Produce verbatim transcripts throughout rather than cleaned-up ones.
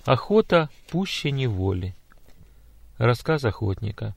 Охота пуще неволи. Рассказ охотника.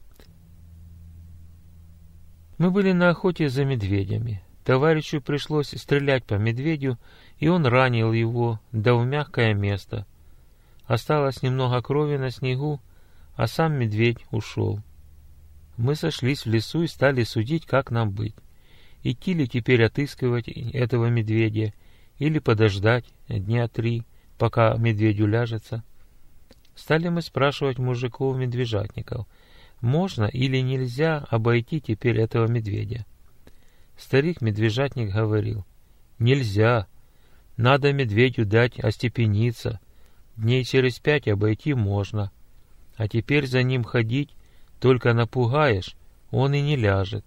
Мы были на охоте за медведями. Товарищу пришлось стрелять по медведю, и он ранил его, да в мягкое место. Осталось немного крови на снегу, а сам медведь ушел. Мы сошлись в лесу и стали судить, как нам быть. Идти ли теперь отыскивать этого медведя, или подождать дня три, пока медведь уляжется. Стали мы спрашивать мужиков-медвежатников, можно или нельзя обойти теперь этого медведя. Старик-медвежатник говорил, нельзя, надо медведю дать остепениться, дней через пять обойти можно, а теперь за ним ходить, только напугаешь, он и не ляжет.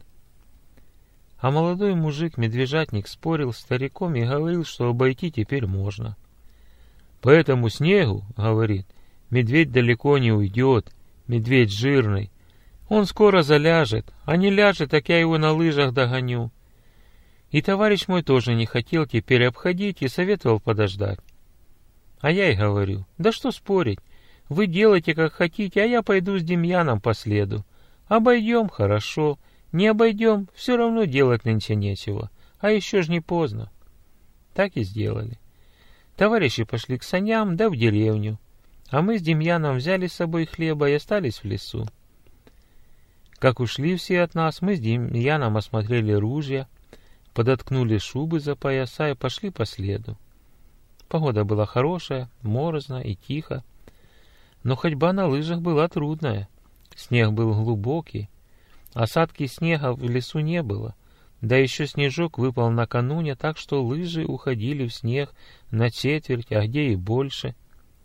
А молодой мужик-медвежатник спорил с стариком и говорил, что обойти теперь можно. По этому снегу, говорит, медведь далеко не уйдет, медведь жирный. Он скоро заляжет, а не ляжет, так я его на лыжах догоню. И товарищ мой тоже не хотел теперь обходить и советовал подождать. А я и говорю, да что спорить, вы делайте как хотите, а я пойду с Демьяном по следу. Обойдем, хорошо, не обойдем, все равно делать нынче нечего, а еще ж не поздно. Так и сделали. Товарищи пошли к саням, да в деревню, а мы с Демьяном взяли с собой хлеба и остались в лесу. Как ушли все от нас, мы с Демьяном осмотрели ружья, подоткнули шубы за пояса и пошли по следу. Погода была хорошая, морозно и тихо, но ходьба на лыжах была трудная. Снег был глубокий, осадки снега в лесу не было, да еще снежок выпал накануне, так что лыжи уходили в снег на четверть, а где и больше.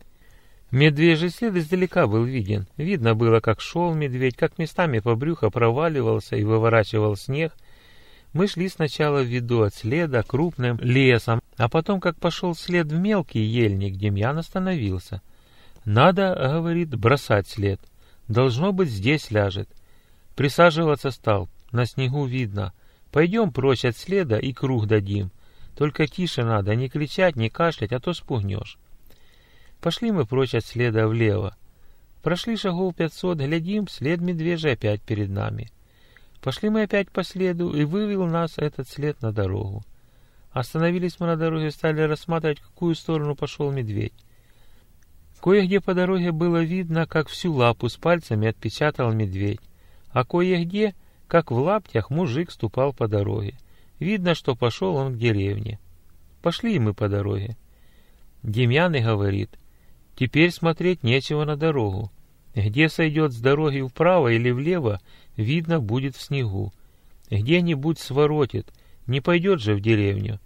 Медвежий след издалека был виден. Видно было, как шел медведь, как местами по брюху проваливался и выворачивал снег. Мы шли сначала в виду от следа крупным лесом, а потом, как пошел след в мелкий ельник, Демьян остановился. «Надо, — говорит, — бросать след. Должно быть, здесь ляжет». Присаживаться стал, на снегу видно. Пойдем прочь от следа и круг дадим. Только тише надо, не кричать, не кашлять, а то спугнешь. Пошли мы прочь от следа влево. Прошли шагов пятьсот, глядим, след медвежий опять перед нами. Пошли мы опять по следу, и вывел нас этот след на дорогу. Остановились мы на дороге и стали рассматривать, в какую сторону пошел медведь. Кое-где по дороге было видно, как всю лапу с пальцами отпечатал медведь, а кое-где, как в лаптях, мужик ступал по дороге. Видно, что пошел он к деревне. Пошли и мы по дороге. Демьян и говорит, теперь смотреть нечего на дорогу. Где сойдет с дороги вправо или влево, видно будет в снегу. Где-нибудь своротит, не пойдет же в деревню.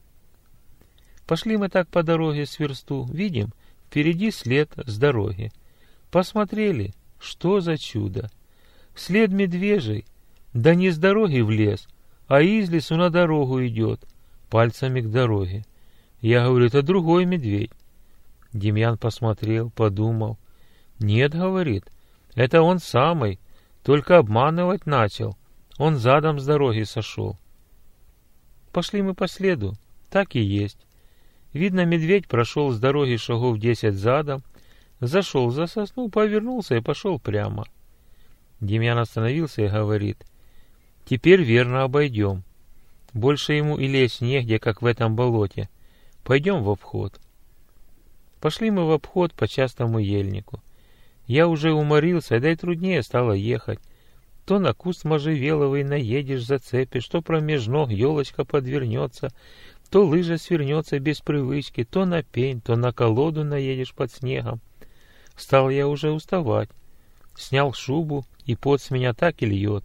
Пошли мы так по дороге с версту, видим, впереди след с дороги. Посмотрели, что за чудо. След медвежий, да не с дороги в лес, а из лесу на дорогу идет, пальцами к дороге. Я говорю, это другой медведь. Демьян посмотрел, подумал. Нет, говорит, это он самый, только обманывать начал. Он задом с дороги сошел. Пошли мы по следу, так и есть. Видно, медведь прошел с дороги шагов десять задом, зашел за сосну, повернулся и пошел прямо. Демьян остановился и говорит, теперь верно обойдем. Больше ему и лезть негде, как в этом болоте. Пойдем в обход. Пошли мы в обход по частому ельнику. Я уже уморился, да и труднее стало ехать. То на куст можжевеловый наедешь, зацепишь, то промеж ног елочка подвернется, то лыжа свернется без привычки, то на пень, то на колоду наедешь под снегом. Стал я уже уставать. Снял шубу, и пот с меня так и льет.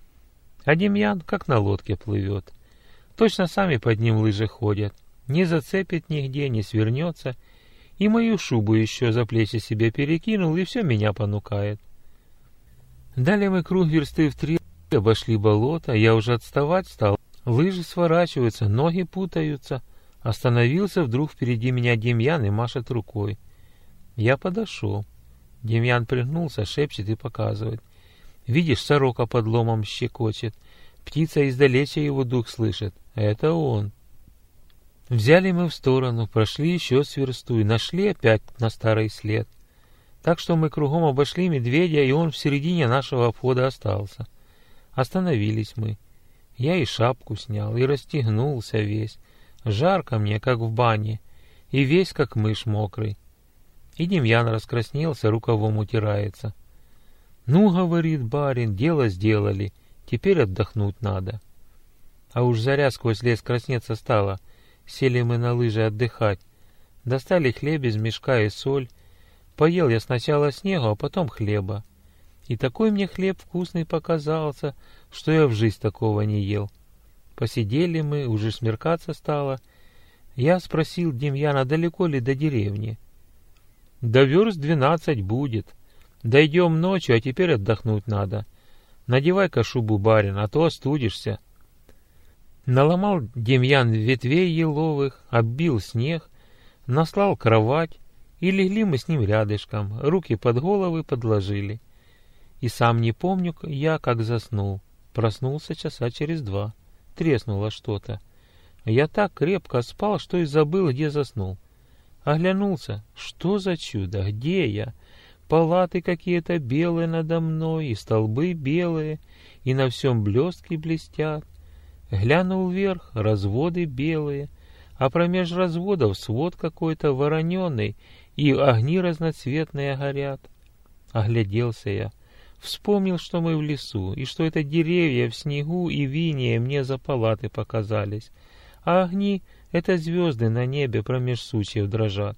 А Демьян как на лодке плывет. Точно сами под ним лыжи ходят. Не зацепит нигде, не свернется. И мою шубу еще за плечи себе перекинул, и все меня понукает. Далее мы круг версты в три обошли болото, я уже отставать стал. Лыжи сворачиваются, ноги путаются. Остановился вдруг впереди меня Демьян и машет рукой. Я подошел. Демьян пригнулся, шепчет и показывает. Видишь, сорока под ломом щекочет. Птица издалеча его дух слышит. Это он. Взяли мы в сторону, прошли еще с версту и нашли опять на старый след. Так что мы кругом обошли медведя, и он в середине нашего обхода остался. Остановились мы. Я и шапку снял, и расстегнулся весь. Жарко мне, как в бане, и весь, как мышь мокрый. И Демьян раскраснелся, рукавом утирается. «Ну, — говорит барин, — дело сделали, теперь отдохнуть надо». А уж заря сквозь лес краснеться стала. Сели мы на лыжи отдыхать. Достали хлеб из мешка и соль. Поел я сначала снегу, а потом хлеба. И такой мне хлеб вкусный показался, что я в жизнь такого не ел. Посидели мы, уже смеркаться стало. Я спросил Демьяна, далеко ли до деревни. «Да верст двенадцать будет. Дойдем ночью, а теперь отдохнуть надо. Надевай-ка шубу, барин, а то остудишься». Наломал Демьян ветвей еловых, оббил снег, наслал кровать, и легли мы с ним рядышком, руки под головы подложили. И сам не помню я, как заснул. Проснулся часа через два. Треснуло что-то. Я так крепко спал, что и забыл, где заснул. Оглянулся. Что за чудо? Где я? Палаты какие-то белые надо мной, и столбы белые, и на всем блестки блестят. Глянул вверх, разводы белые, а промеж разводов свод какой-то вороненый, и огни разноцветные горят. Огляделся я. Вспомнил, что мы в лесу, и что это деревья в снегу и в инее мне за палаты показались, а огни — это звезды на небе промеж сучьев дрожат.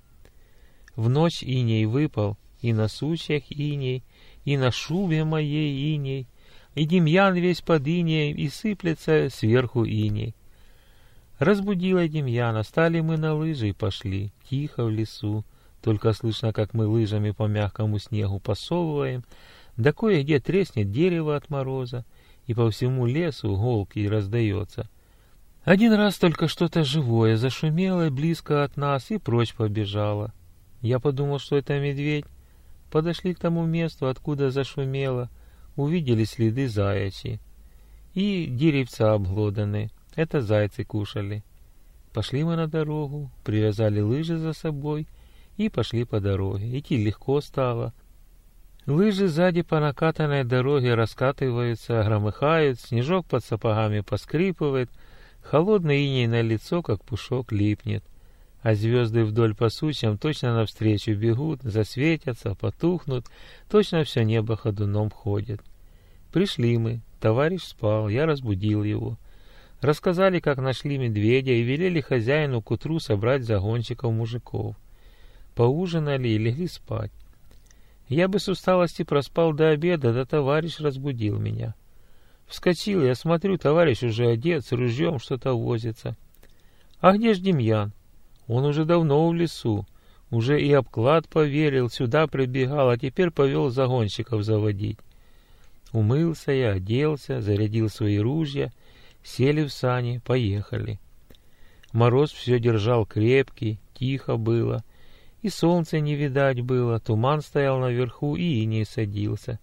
В ночь иней выпал, и на сучьях иней, и на шубе моей иней, и Демьян весь под инеем, и сыплется сверху иней. Разбудила Демьяна, стали мы на лыжи и пошли, тихо в лесу, только слышно, как мы лыжами по мягкому снегу посовываем, да кое-где треснет дерево от мороза, и по всему лесу голки раздается. Один раз только что-то живое зашумело близко от нас и прочь побежало. Я подумал, что это медведь. Подошли к тому месту, откуда зашумело, увидели следы заячьи. И деревца обглоданы, это зайцы кушали. Пошли мы на дорогу, привязали лыжи за собой и пошли по дороге. Идти легко стало. Лыжи сзади по накатанной дороге раскатываются, громыхают, снежок под сапогами поскрипывает, холодный иней на лицо, как пушок, липнет. А звезды вдоль по сучьям точно навстречу бегут, засветятся, потухнут, точно все небо ходуном ходит. Пришли мы, товарищ спал, я разбудил его. Рассказали, как нашли медведя, и велели хозяину к утру собрать загонщиков мужиков. Поужинали и легли спать. Я бы с усталости проспал до обеда, да товарищ разбудил меня. Вскочил, я смотрю, товарищ уже одет, с ружьем что-то возится. А где ж Демьян? Он уже давно в лесу, уже и обклад поверил, сюда прибегал, а теперь повел загонщиков заводить. Умылся я, оделся, зарядил свои ружья, сели в сани, поехали. Мороз все держал крепкий, тихо было, и солнца не видать было, туман стоял наверху, и иней садился.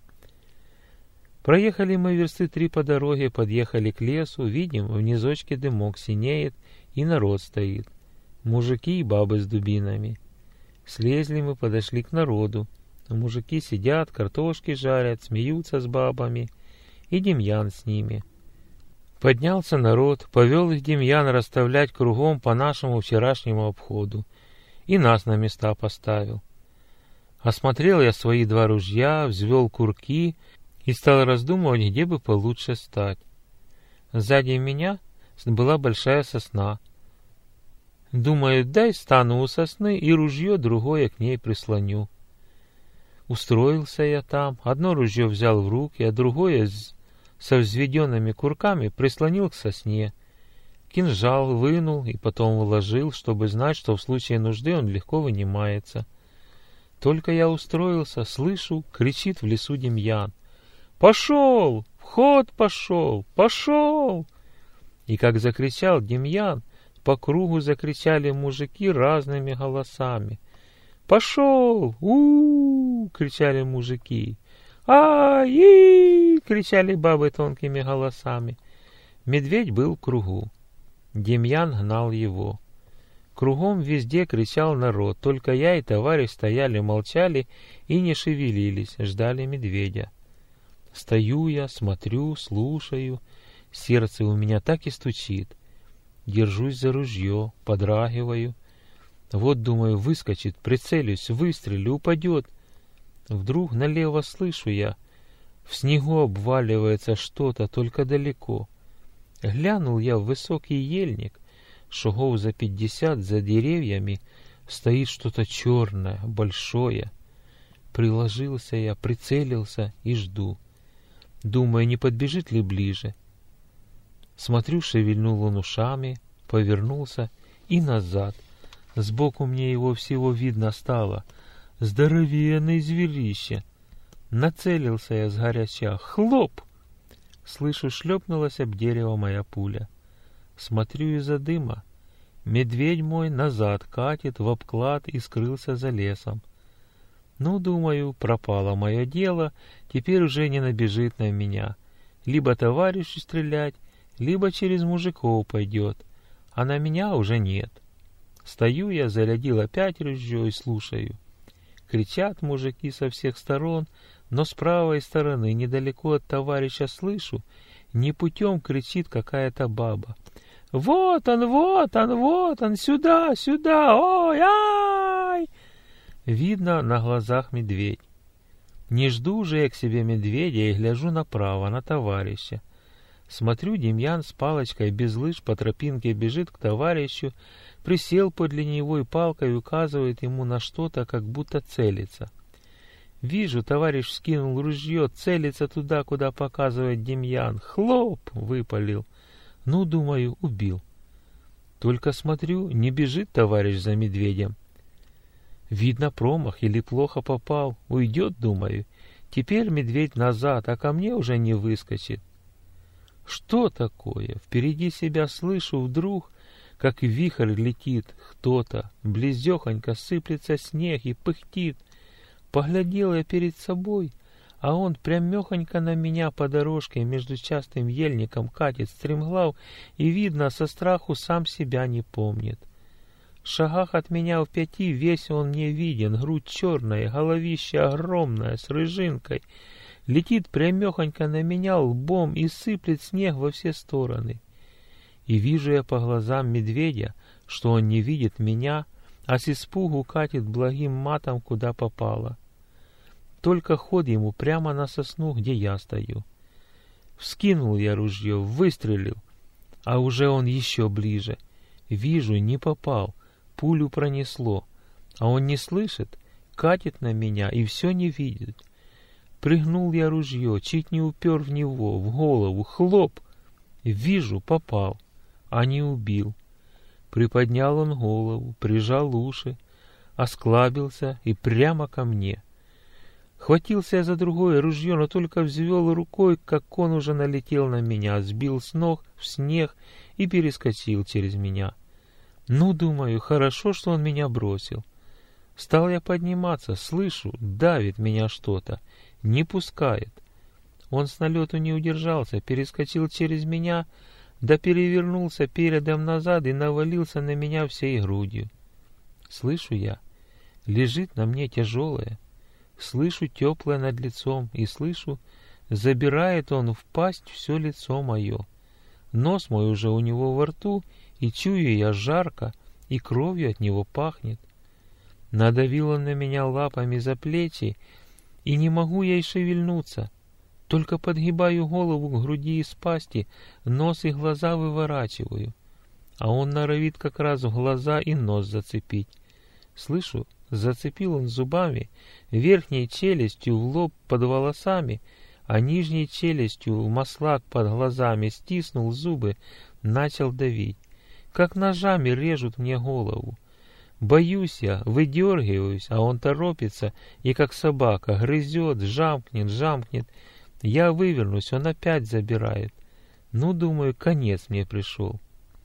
Проехали мы версты три по дороге, подъехали к лесу, видим, в низочке дымок синеет, и народ стоит. Мужики и бабы с дубинами. Слезли мы, подошли к народу. Мужики сидят, картошки жарят, смеются с бабами. И Демьян с ними. Поднялся народ, повел их Демьян расставлять кругом по нашему вчерашнему обходу. И нас на места поставил. Осмотрел я свои два ружья, взвел курки и стал раздумывать, где бы получше стать. Сзади меня была большая сосна. Думаю, дай стану у сосны и ружье другое к ней прислоню. Устроился я там, одно ружье взял в руки, а другое с, со взведенными курками прислонил к сосне. Кинжал вынул и потом вложил, чтобы знать, что в случае нужды он легко вынимается. Только я устроился, слышу, кричит в лесу Демьян. «Пошел! В ход пошел! Пошел!» И как закричал Демьян, по кругу закричали мужики разными голосами. «Пошел! У-у-у!» — кричали мужики. «Ай-и!» — кричали бабы тонкими голосами. Медведь был в кругу. Демьян гнал его. Кругом везде кричал народ, только я и товарищ стояли, молчали и не шевелились, ждали медведя. Стою я, смотрю, слушаю, сердце у меня так и стучит. Держусь за ружье, подрагиваю. Вот, думаю, выскочит, прицелюсь, выстрелю, упадет. Вдруг налево слышу я, в снегу обваливается что-то, только далеко. Глянул я в высокий ельник, шагов за пятьдесят за деревьями стоит что-то черное, большое. Приложился я, прицелился и жду. Думаю, не подбежит ли ближе. Смотрю, шевельнул он ушами, повернулся и назад. Сбоку мне его всего видно стало. Здоровенное зверище. Нацелился я сгоряча. Хлоп! Слышу, шлепнулась об дерево моя пуля. Смотрю из-за дыма. Медведь мой назад катит в обклад и скрылся за лесом. Ну, думаю, пропало мое дело, теперь уже не набежит на меня. Либо товарищу стрелять, либо через мужиков пойдет, а на меня уже нет. Стою я, зарядил опять ружье и слушаю. Кричат мужики со всех сторон, но с правой стороны, недалеко от товарища, слышу, не путем кричит какая-то баба. «Вот он, вот он, вот он, сюда, сюда, ой, ай!» Видно на глазах медведь. Не жду же я к себе медведя и гляжу направо, на товарища. Смотрю, Демьян с палочкой без лыж по тропинке бежит к товарищу, присел подле него и палкой указывает ему на что-то, как будто целится. Вижу, товарищ скинул ружье, целится туда, куда показывает Демьян. Хлоп! Выпалил. Ну, думаю, убил. Только смотрю, не бежит товарищ за медведем. Видно, промах или плохо попал. Уйдет, думаю. Теперь медведь назад, а ко мне уже не выскочит. Что такое? Впереди себя слышу вдруг, как вихрь летит кто-то. Близехонько сыплется снег и пыхтит. Поглядел я перед собой, а он прямехонько на меня по дорожке между частым ельником катит стремглав и, видно, со страху сам себя не помнит. В шагах от меня в пяти весь он не виден, грудь черная, головище огромное, с рыжинкой. Летит прямехонько на меня лбом и сыплет снег во все стороны. И вижу я по глазам медведя, что он не видит меня, а с испугу катит благим матом, куда попало. Только ход ему прямо на сосну, где я стою. Вскинул я ружье, выстрелил, а уже он еще ближе. Вижу, не попал, пулю пронесло, а он не слышит, катит на меня и все не видит. Пригнул я ружье, чуть не упер в него, в голову, хлоп. Вижу, попал, а не убил. Приподнял он голову, прижал уши, осклабился и прямо ко мне. Хватился я за другое ружье, но только взвел рукой, как он уже налетел на меня, сбил с ног в снег и перескочил через меня. Ну, думаю, хорошо, что он меня бросил. Стал я подниматься, слышу, давит меня что-то, не пускает. Он с налету не удержался, перескочил через меня, да перевернулся передом назад и навалился на меня всей грудью. Слышу я, лежит на мне тяжелое, слышу теплое над лицом и слышу, забирает он в пасть все лицо мое. Нос мой уже у него во рту, и чую я жарко, и кровью от него пахнет. Надавил он на меня лапами за плечи, и не могу я и шевельнуться. Только подгибаю голову к груди из пасти, нос и глаза выворачиваю. А он норовит как раз в глаза и нос зацепить. Слышу, зацепил он зубами, верхней челюстью в лоб под волосами, а нижней челюстью в маслак под глазами стиснул зубы, начал давить. Как ножами режут мне голову. Боюсь я, выдергиваюсь, а он торопится и как собака грызет, жамкнет, жамкнет. Я вывернусь, он опять забирает. Ну, думаю, конец мне пришел.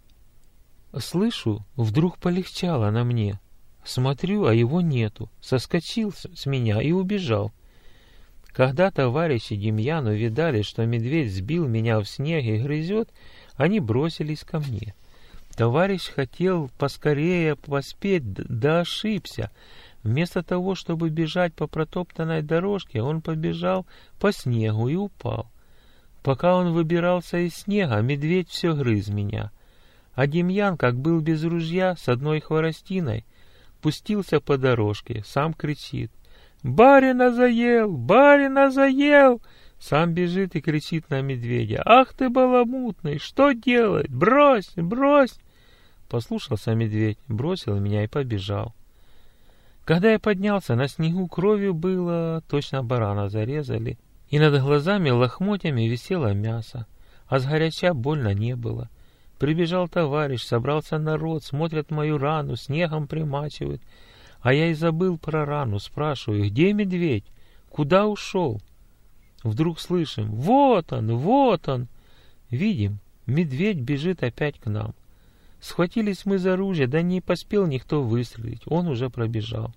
Слышу, вдруг полегчало на мне. Смотрю, а его нету. Соскочил с меня и убежал. Когда товарищи Демьян увидали, что медведь сбил меня в снег и грызет, они бросились ко мне. Товарищ хотел поскорее поспеть, да ошибся. Вместо того, чтобы бежать по протоптанной дорожке, он побежал по снегу и упал. Пока он выбирался из снега, медведь все грыз меня. А Демьян, как был без ружья, с одной хворостиной, пустился по дорожке, сам кричит: «Барина заел! Барина заел!» Сам бежит и кричит на медведя: «Ах ты, баламутный, что делать? Брось, брось!» Послушался медведь, бросил меня и побежал. Когда я поднялся, на снегу кровью было, точно барана зарезали, и над глазами лохмотьями висело мясо, а сгоряча больно не было. Прибежал товарищ, собрался народ, смотрят мою рану, снегом примачивают. А я и забыл про рану, спрашиваю: где медведь? Куда ушел? Вдруг слышим: вот он, вот он. Видим, медведь бежит опять к нам. Схватились мы за ружья, да не поспел никто выстрелить, он уже пробежал.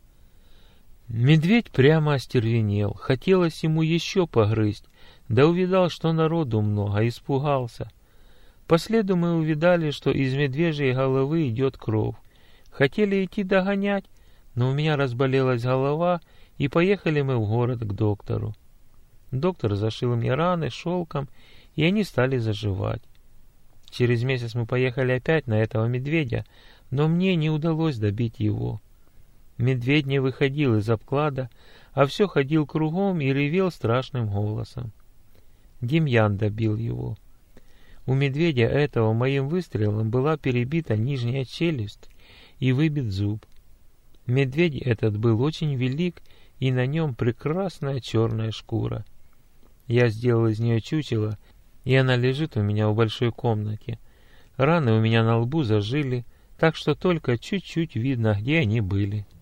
Медведь прямо остервенел, хотелось ему еще погрызть, да увидал, что народу много, испугался. По следу мы увидали, что из медвежьей головы идет кровь. Хотели идти догонять, но у меня разболелась голова, и поехали мы в город к доктору. Доктор зашил мне раны шелком, и они стали заживать. Через месяц мы поехали опять на этого медведя, но мне не удалось добить его. Медведь не выходил из обклада, а все ходил кругом и ревел страшным голосом. Демьян добил его. У медведя этого моим выстрелом была перебита нижняя челюсть и выбит зуб. Медведь этот был очень велик, и на нем прекрасная черная шкура. Я сделал из нее чучело, и она лежит у меня в большой комнате. Раны у меня на лбу зажили, так что только чуть-чуть видно, где они были.